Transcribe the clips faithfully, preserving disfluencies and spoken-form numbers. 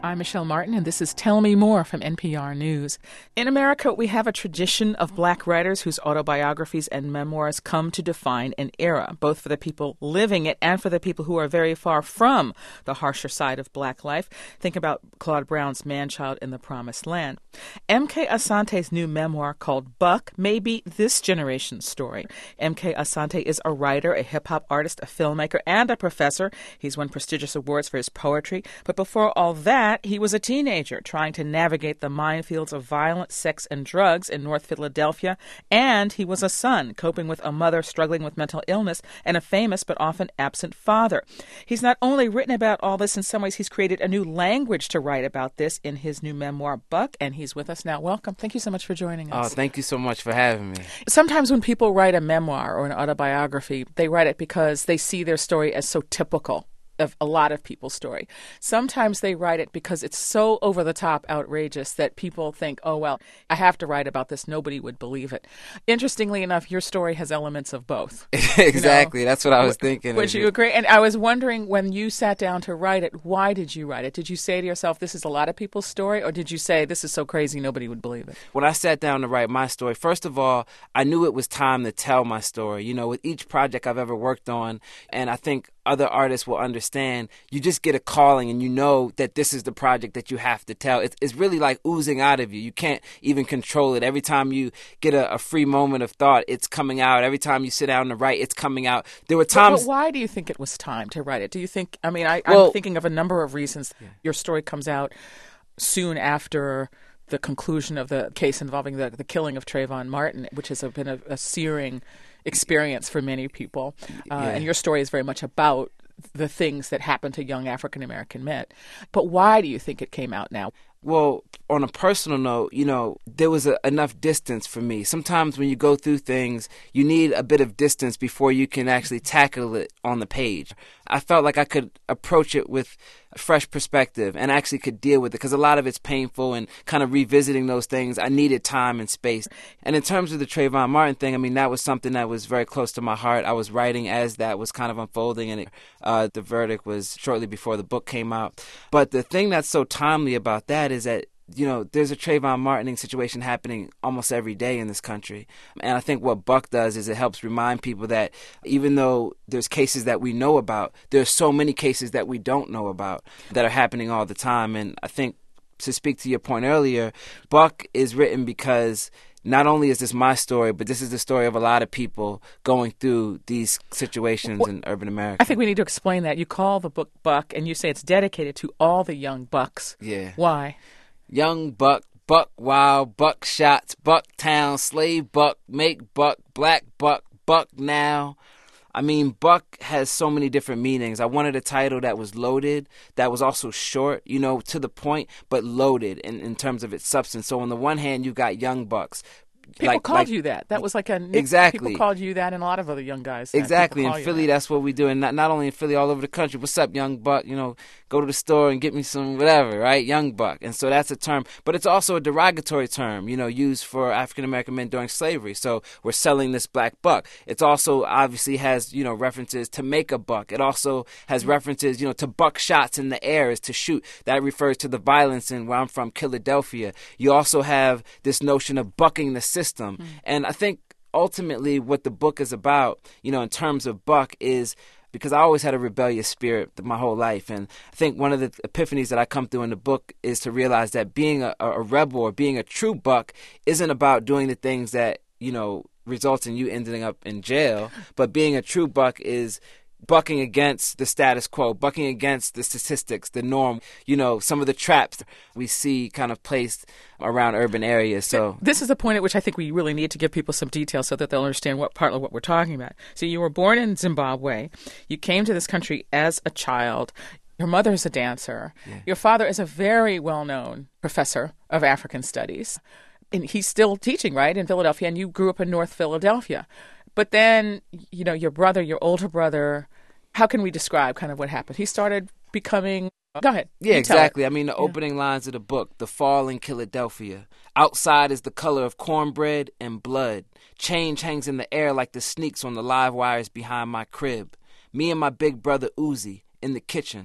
I'm Michelle Martin, and this is Tell Me More from N P R News. In America, we have a tradition of black writers whose autobiographies and memoirs come to define an era, both for the people living it and for the people who are very far from the harsher side of black life. Think about Claude Brown's Man-Child in the Promised Land. M K Asante's new memoir called Buck may be this generation's story. M K Asante is a writer, a hip-hop artist, a filmmaker, and a professor. He's won prestigious awards for his poetry. But before all that, he was a teenager trying to navigate the minefields of violence, sex, and drugs in North Philadelphia. And he was a son, coping with a mother struggling with mental illness and a famous but often absent father. He's not only written about all this, in some ways he's created a new language to write about this in his new memoir, Buck, and he's with us now. Welcome. Thank you so much for joining us. Oh, thank you so much for having me. Sometimes when people write a memoir or an autobiography, they write it because they see their story as so typical of a lot of people's story. Sometimes they write it because it's so over-the-top outrageous that people think, oh, well, I have to write about this. Nobody would believe it. Interestingly enough, your story has elements of both. Exactly. You know? That's what I was thinking. Would you agree? And I was wondering, when you sat down to write it, why did you write it? Did you say to yourself, this is a lot of people's story? Or did you say, this is so crazy, nobody would believe it? When I sat down to write my story, first of all, I knew it was time to tell my story. You know, with each project I've ever worked on, and I think other artists will understand, you just get a calling and you know that this is the project that you have to tell. It's, it's really like oozing out of you. You can't even control it. Every time you get a, a free moment of thought, it's coming out. Every time you sit down to write, it's coming out. There were times... But, but why do you think it was time to write it? Do you think, I mean, I, well, I'm thinking of a number of reasons. Yeah. Your story comes out soon after the conclusion of the case involving the, the killing of Trayvon Martin, which has been a, a searing experience for many people. Uh, yeah. And your story is very much about the things that happened to young African-American men. But why do you think it came out now? Well, on a personal note, you know, there was a, enough distance for me. Sometimes when you go through things, you need a bit of distance before you can actually tackle it on the page. I felt like I could approach it with a fresh perspective and actually could deal with it, because a lot of it's painful, and kind of revisiting those things, I needed time and space. And in terms of the Trayvon Martin thing, I mean, that was something that was very close to my heart. I was writing as that was kind of unfolding, and it, uh, the verdict was shortly before the book came out. But the thing that's so timely about that is that, you know, there's a Trayvon Martin situation happening almost every day in this country. And I think what Buck does is it helps remind people that even though there's cases that we know about, there's so many cases that we don't know about that are happening all the time. And I think, to speak to your point earlier, Buck is written because not only is this my story, but this is the story of a lot of people going through these situations well, in urban America. I think we need to explain that. You call the book Buck, and you say it's dedicated to all the young bucks. Yeah. Why? Young buck, buck wild, buck shots, buck town, slave buck, make buck, black buck, buck now. I mean, buck has so many different meanings. I wanted a title that was loaded, that was also short, you know, to the point, but loaded in, in terms of its substance. So on the one hand, you got young bucks. People like, called like, you that. That was like a nick- exactly. People called you that, and a lot of other young guys. Exactly. In Philly, that. that's what we do, and not not only in Philly, all over the country. What's up, young buck? You know, go to the store and get me some whatever, right? Young buck. And so that's a term, but it's also a derogatory term, you know, used for African American men during slavery. So we're selling this black buck. It's also obviously has, you know, references to make a buck. It also has references, you know, to buck shots in the air, is to shoot. That refers to the violence in where I'm from, Philadelphia. You also have this notion of bucking the system. Mm. And I think ultimately what the book is about, you know, in terms of Buck, is because I always had a rebellious spirit my whole life. And I think one of the epiphanies that I come through in the book is to realize that being a, a rebel, or being a true buck, isn't about doing the things that, you know, results in you ending up in jail. But being a true buck is bucking against the status quo, bucking against the statistics, the norm, you know, some of the traps we see kind of placed around urban areas. So this is the point at which I think we really need to give people some detail so that they'll understand what part of what we're talking about. So you were born in Zimbabwe. You came to this country as a child. Your mother is a dancer. Yeah. Your father is a very well-known professor of African studies. And he's still teaching, right, in Philadelphia, and you grew up in North Philadelphia. But then, you know, your brother, your older brother, how can we describe kind of what happened? He started becoming... Go ahead. Yeah, exactly. It. I mean, the yeah. opening lines of the book, the fall in Philadelphia. Outside is the color of cornbread and blood. Change hangs in the air like the sneaks on the live wires behind my crib. Me and my big brother Uzi in the kitchen.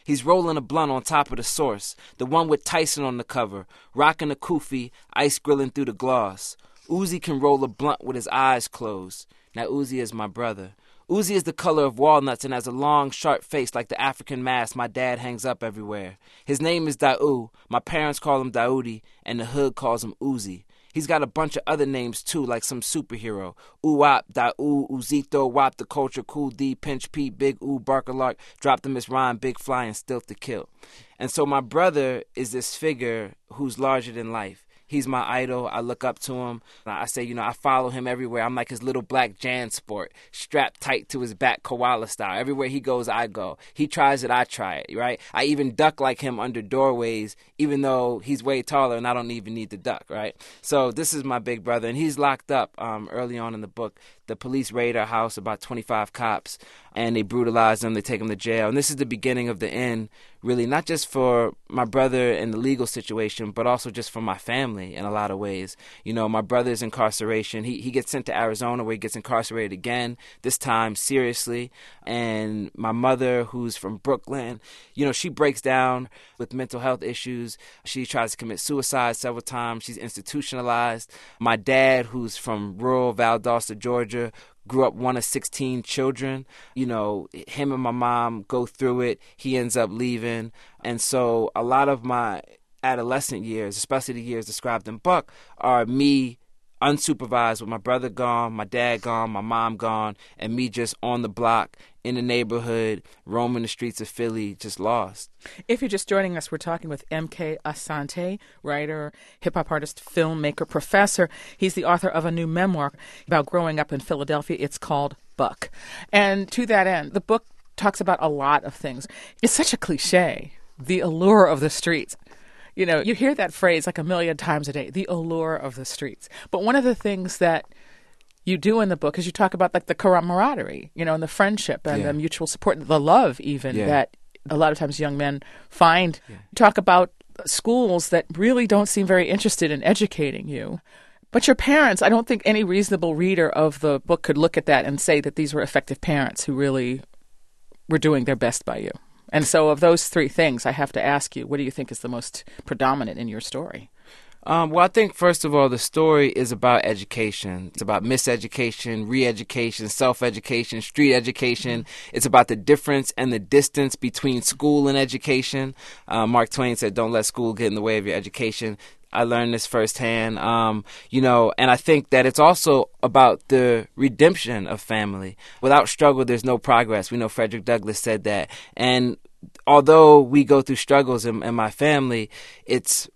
He's rolling a blunt on top of the Source, the one with Tyson on the cover, rocking a kufi, ice grilling through the gloss. Uzi can roll a blunt with his eyes closed. Now Uzi is my brother. Uzi is the color of walnuts and has a long, sharp face like the African mask my dad hangs up everywhere. His name is Daoud. My parents call him Daoudi, and the hood calls him Uzi. He's got a bunch of other names, too, like some superhero. Uwap, Daoud, Uzito, Wap the Culture, Cool D, Pinch P, Big U, Barkalark, Drop the Miss Rhyme, Big Fly, and Still to Kill. And so my brother is this figure who's larger than life. He's my idol. I look up to him. I say, you know, I follow him everywhere. I'm like his little black JanSport, strapped tight to his back koala style. Everywhere he goes, I go. He tries it, I try it, right? I even duck like him under doorways, even though he's way taller and I don't even need to duck, right? So this is my big brother, and he's locked up um, early on in the book. The police raid our house, about twenty-five cops, and they brutalize him. They take him to jail. And this is the beginning of the end, really, not just for my brother and the legal situation, but also just for my family in a lot of ways. You know, my brother's incarceration. He, he gets sent to Arizona where he gets incarcerated again, this time seriously. And my mother, who's from Brooklyn, you know, she breaks down with mental health issues. She tries to commit suicide several times. She's institutionalized. My dad, who's from rural Valdosta, Georgia, grew up one of sixteen children. You know, him and my mom go through it. He ends up leaving. And so a lot of my adolescent years, especially the years described in Buck, are me unsupervised with my brother gone, my dad gone, my mom gone, and me just on the block, in the neighborhood, roaming the streets of Philly, just lost. If you're just joining us, we're talking with M K Asante, writer, hip-hop artist, filmmaker, professor. He's the author of a new memoir about growing up in Philadelphia. It's called Buck. And to that end, the book talks about a lot of things. It's such a cliche, the allure of the streets. You know, you hear that phrase like a million times a day, the allure of the streets. But one of the things that you do in the book is you talk about like the camaraderie, you know, and the friendship and yeah. the mutual support, the love even yeah. that a lot of times young men find. Yeah. You talk about schools that really don't seem very interested in educating you. But your parents, I don't think any reasonable reader of the book could look at that and say that these were effective parents who really were doing their best by you. And so of those three things, I have to ask you, what do you think is the most predominant in your story? Um, well, I think, first of all, the story is about education. It's about miseducation, re-education, self-education, street education. Mm-hmm. It's about the difference and the distance between school and education. Uh, Mark Twain said, don't let school get in the way of your education. I learned this firsthand, um, you know, and I think that it's also about the redemption of family. Without struggle, there's no progress. We know Frederick Douglass said that. And although we go through struggles in, in my family, it's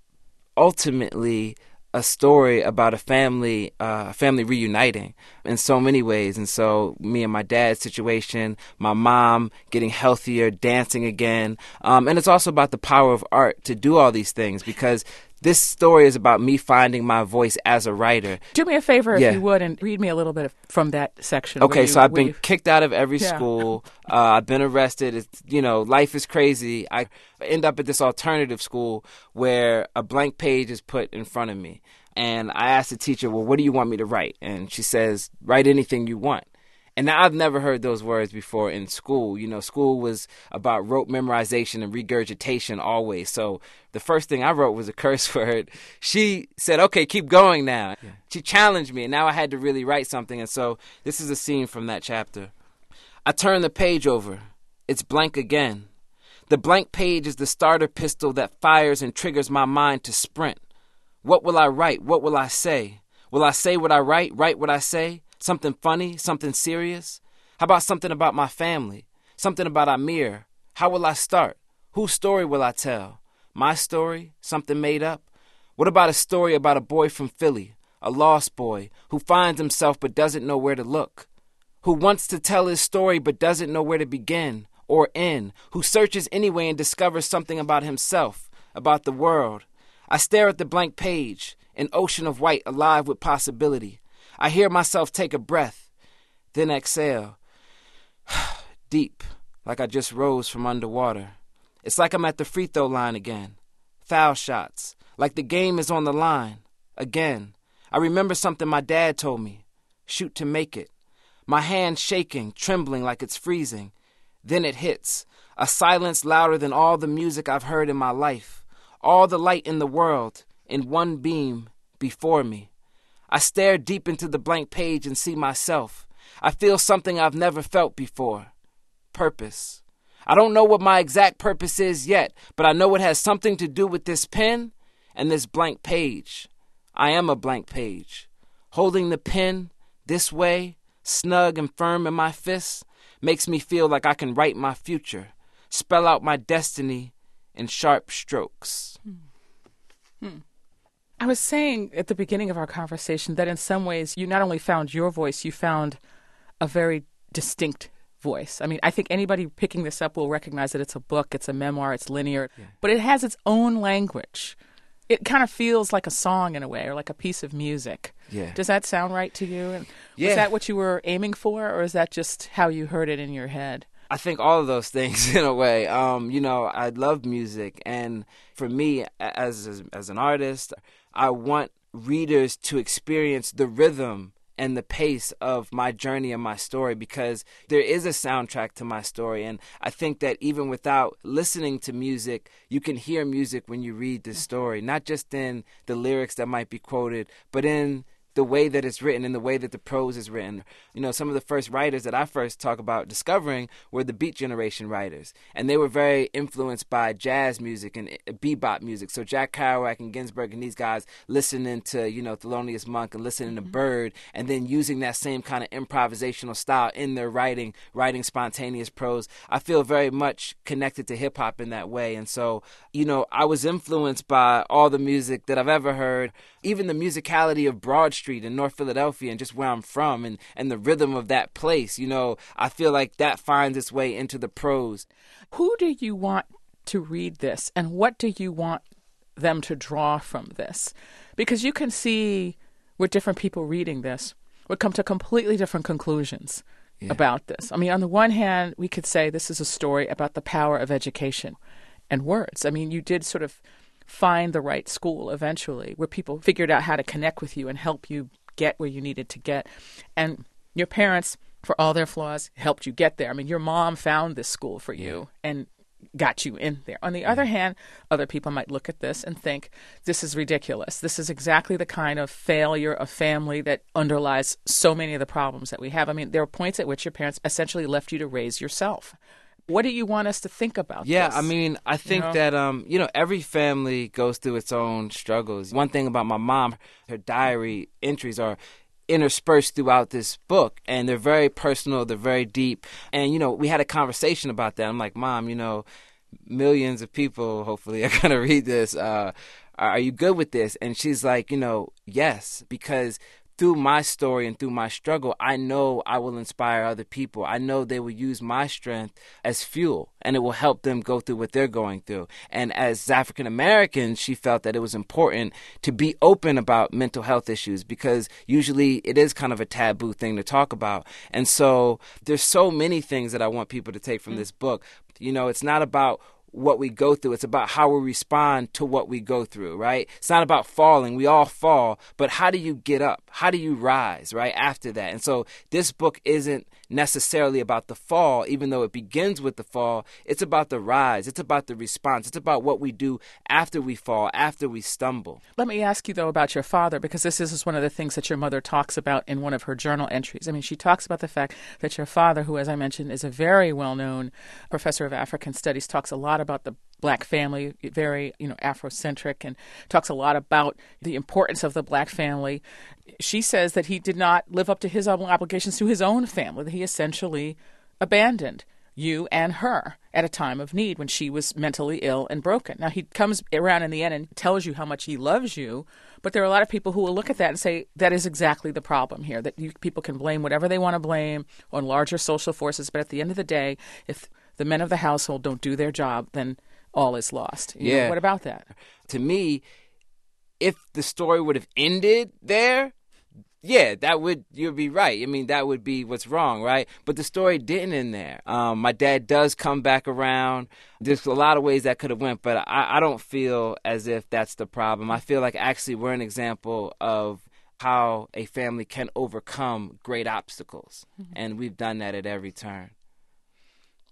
ultimately a story about a family, uh, a family reuniting in so many ways. And so me and my dad's situation, my mom getting healthier, dancing again. Um, and it's also about the power of art to do all these things, because this story is about me finding my voice as a writer. Do me a favor, if yeah. you would, and read me a little bit from that section. Okay, you, so I've been you... kicked out of every yeah. school. Uh, I've been arrested. It's, you know, life is crazy. I end up at this alternative school where a blank page is put in front of me. And I asked the teacher, well, what do you want me to write? And she says, write anything you want. And now I've never heard those words before in school. You know, school was about rote memorization and regurgitation always. So the first thing I wrote was a curse word. She said, okay, keep going now. Yeah. She challenged me, and now I had to really write something. And so this is a scene from that chapter. I turn the page over. It's blank again. The blank page is the starter pistol that fires and triggers my mind to sprint. What will I write? What will I say? Will I say what I write, write what I say? Something funny, something serious? How about something about my family? Something about Amir? How will I start? Whose story will I tell? My story? Something made up? What about a story about a boy from Philly, a lost boy, who finds himself but doesn't know where to look? Who wants to tell his story but doesn't know where to begin or end? Who searches anyway and discovers something about himself, about the world? I stare at the blank page, an ocean of white alive with possibility. I hear myself take a breath, then exhale. Deep, like I just rose from underwater. It's like I'm at the free throw line again. Foul shots, like the game is on the line. Again, I remember something my dad told me. Shoot to make it. My hand shaking, trembling like it's freezing. Then it hits. A silence louder than all the music I've heard in my life. All the light in the world in one beam before me. I stare deep into the blank page and see myself. I feel something I've never felt before. Purpose. I don't know what my exact purpose is yet, but I know it has something to do with this pen and this blank page. I am a blank page. Holding the pen this way, snug and firm in my fists, makes me feel like I can write my future, spell out my destiny in sharp strokes. Hmm. Hmm. I was saying at the beginning of our conversation that in some ways you not only found your voice, you found a very distinct voice. I mean, I think anybody picking this up will recognize that it's a book, it's a memoir, it's linear, yeah. But it has its own language. It kind of feels like a song in a way, or like a piece of music. Yeah. Does that sound right to you? And yeah. Was that what you were aiming for, or is that just how you heard it in your head? I think all of those things in a way. Um, you know, I love music, and for me, as, as as an artist, I want readers to experience the rhythm and the pace of my journey and my story, because there is a soundtrack to my story. And I think that even without listening to music, you can hear music when you read this story, not just in the lyrics that might be quoted, but in the way that it's written and the way that the prose is written. You know, some of the first writers that I first talk about discovering were the Beat Generation writers. And they were very influenced by jazz music and bebop music. So Jack Kerouac and Ginsberg and these guys listening to, you know, Thelonious Monk and listening mm-hmm. to Bird, and then using that same kind of improvisational style in their writing, writing spontaneous prose. I feel very much connected to hip-hop in that way. And so, you know, I was influenced by all the music that I've ever heard, even the musicality of Broad Street in North Philadelphia and just where I'm from, and, and the rhythm of that place. You know, I feel like that finds its way into the prose. Who do you want to read this, and what do you want them to draw from this? Because you can see with different people reading this would come to completely different conclusions yeah. about this. I mean, on the one hand, we could say this is a story about the power of education and words. I mean, you did sort of find the right school eventually where people figured out how to connect with you and help you get where you needed to get. And your parents, for all their flaws, helped you get there. I mean, your mom found this school for you and got you in there. On the other hand, other people might look at this and think, this is ridiculous. This is exactly the kind of failure of family that underlies so many of the problems that we have. I mean, there are points at which your parents essentially left you to raise yourself. What do you want us to think about yeah, this? I mean, I think you know? that, um, you know, every family goes through its own struggles. One thing about my mom, her diary entries are interspersed throughout this book, and they're very personal, they're very deep. And, you know, we had a conversation about that. I'm like, Mom, you know, millions of people hopefully are going to read this. Uh, are you good with this? And she's like, you know, yes, because through my story and through my struggle, I know I will inspire other people. I know they will use my strength as fuel, and it will help them go through what they're going through. And as African Americans, she felt that it was important to be open about mental health issues, because usually it is kind of a taboo thing to talk about. And so there's so many things that I want people to take from mm-hmm. this book. You know, it's not about what we go through. It's about how we respond to what we go through, right? It's not about falling. We all fall, but how do you get up? How do you rise, right, after that? And so this book isn't necessarily about the fall, even though it begins with the fall. It's about the rise. It's about the response. It's about what we do after we fall, after we stumble. Let me ask you, though, about your father, because this is one of the things that your mother talks about in one of her journal entries. I mean, she talks about the fact that your father, who, as I mentioned, is a very well-known professor of African studies, talks a lot about the Black family, very, you know, Afrocentric, and talks a lot about the importance of the Black family. She says that he did not live up to his obligations to his own family, that he essentially abandoned you and her at a time of need when she was mentally ill and broken. Now, he comes around in the end and tells you how much he loves you, but there are a lot of people who will look at that and say that is exactly the problem here, that you, people can blame whatever they want to blame on larger social forces, but at the end of the day, if the men of the household don't do their job, then all is lost. You yeah. know, what about that? To me, if the story would have ended there, yeah, that would, you'd be right. I mean, that would be what's wrong, right? But the story didn't end there. Um, my dad does come back around. There's a lot of ways that could have went, but I, I don't feel as if that's the problem. I feel like actually we're an example of how a family can overcome great obstacles, mm-hmm. and we've done that at every turn.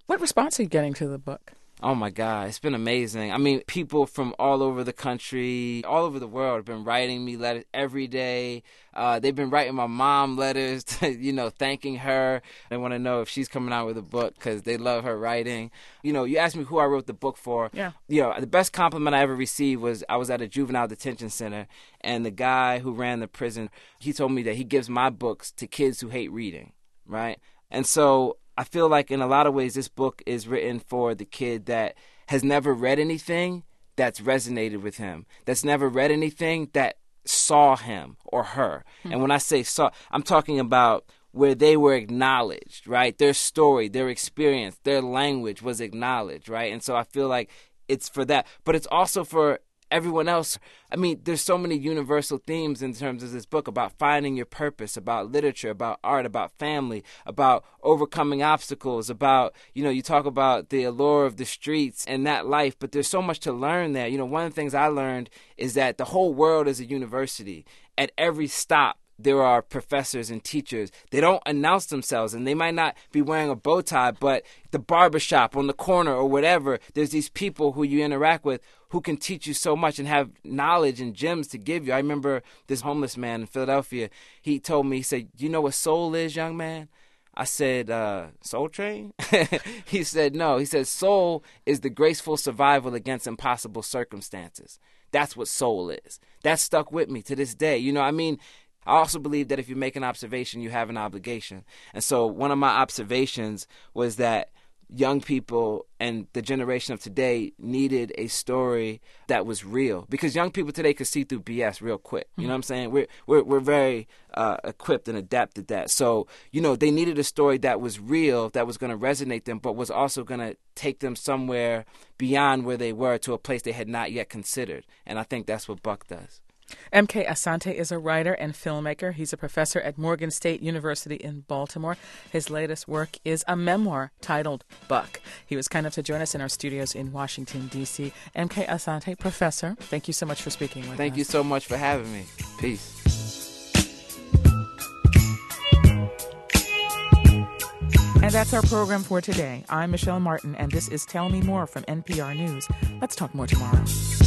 What response are you getting to the book? Oh, my God. It's been amazing. I mean, people from all over the country, all over the world have been writing me letters every day. Uh, they've been writing my mom letters, to, you know, thanking her. They want to know if she's coming out with a book because they love her writing. You know, you asked me who I wrote the book for. Yeah. You know, the best compliment I ever received was I was at a juvenile detention center, and the guy who ran the prison, he told me that he gives my books to kids who hate reading, right? And so I feel like in a lot of ways this book is written for the kid that has never read anything that's resonated with him, that's never read anything that saw him or her. Mm-hmm. And when I say saw, I'm talking about where they were acknowledged, right? Their story, their experience, their language was acknowledged, right? And so I feel like it's for that. But it's also for everyone else. I mean, there's so many universal themes in terms of this book about finding your purpose, about literature, about art, about family, about overcoming obstacles, about, you know, you talk about the allure of the streets and that life, but there's so much to learn there. You know, one of the things I learned is that the whole world is a university. At every stop, there are professors and teachers. They don't announce themselves, and they might not be wearing a bow tie, but the barbershop on the corner or whatever, there's these people who you interact with who can teach you so much and have knowledge and gems to give you. I remember this homeless man in Philadelphia. He told me, he said, "Do you know what soul is, young man?" I said, uh, Soul Train? He said, no. He said, soul is the graceful survival against impossible circumstances. That's what soul is. That stuck with me to this day. You know, I mean, I also believe that if you make an observation, you have an obligation. And so one of my observations was that young people and the generation of today needed a story that was real, because young people today could see through B S real quick. You know what I'm saying? We're we're we're very uh, equipped and adapted to that. So, you know, they needed a story that was real, that was going to resonate them, but was also going to take them somewhere beyond where they were to a place they had not yet considered. And I think that's what Buck does. M K Asante is a writer and filmmaker. He's a professor at Morgan State University in Baltimore. His latest work is a memoir titled Buck. He was kind enough to join us in our studios in Washington, D C M K Asante, professor, thank you so much for speaking with Thank us. you so much for having me. Peace. And that's our program for today. I'm Michelle Martin, and this is Tell Me More from N P R News. Let's talk more tomorrow.